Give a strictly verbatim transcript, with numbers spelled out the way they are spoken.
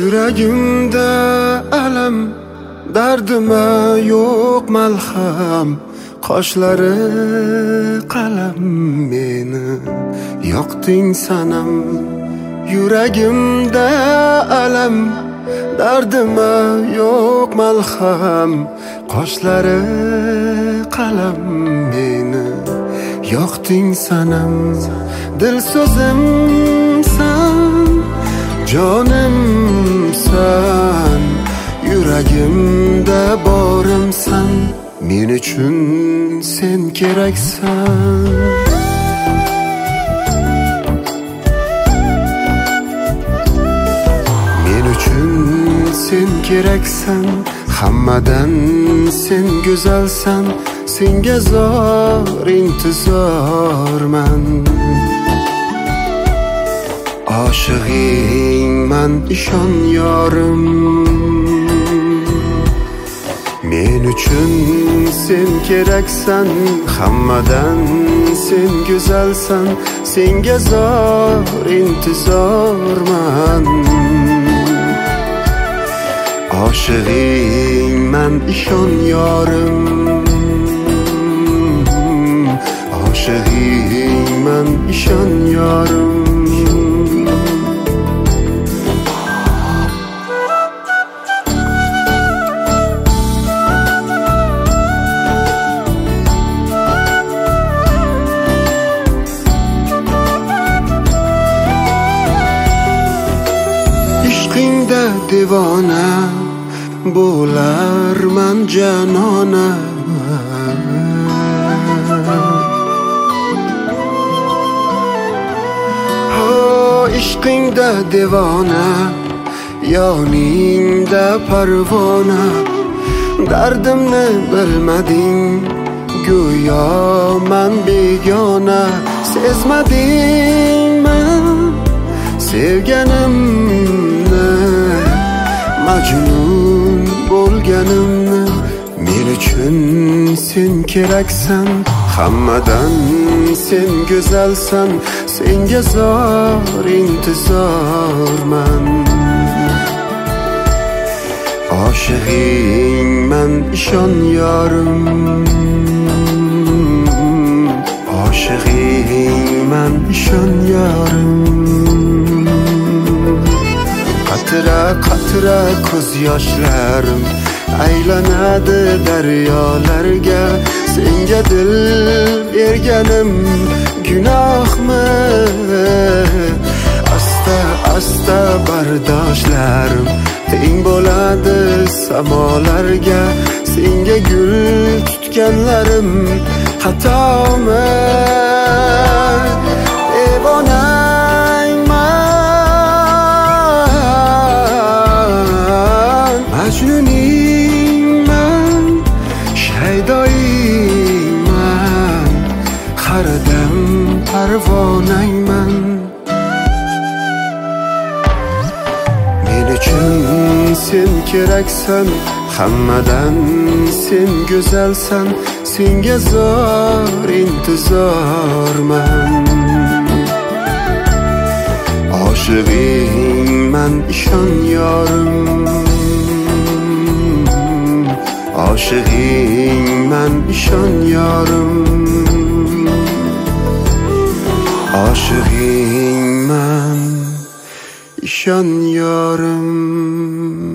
Yuragimda alam, dardima yo'q malham. Qoshlari qalam, meni yoqding sanam. Yuragimda alam, dardima yo'q malham. Qoshlari qalam, meni yoqding sanam. Dil so'zimsan, jonimsan, yuragimda borimsan. Men uchun sen keraksan. Men uchun sen keraksan. Hammadan sen go'zalsan. Senga zor intizorman. Oshig'ingman, ishon yorim. Men uchun sen keraksan. Hammadan sen go'zalsan. Senga zor intizorman. Oshig'ingman, ishon yorim. Oshig'ingman, ishon yorim. Ishqingda devona bo'larman janona. Ho, ishqingda devona, yoningda parvona. Dardimni bilmading, go'yo men begona. Sezmadingmi sevganimni, majnun bo'lganimni? Men uchun sen keraksan. Hammadan sen go'zalsan. Senga zor intizorman. Oshig'ingman, ishon yorim. Oshig'ingman, ishon yorim. Qatra qatra ko'z yoshlarim aylanadi daryolarga. Senga dil berganim gunohmi? Asta asta bardoshlarim teng bo'ladi samolarga. Senga gul tutganlarim xatomi? Devonangman, majnuningman, shaydoingman, qaridam parvonangman. Men uchun sen keraksan. Hammadan sen go'zalsan. Senga zor intizorman. Oshig'ingman, ishon yorim. Oshig'ingman, ishon yorim. Oshig'ingman, ishon yorim.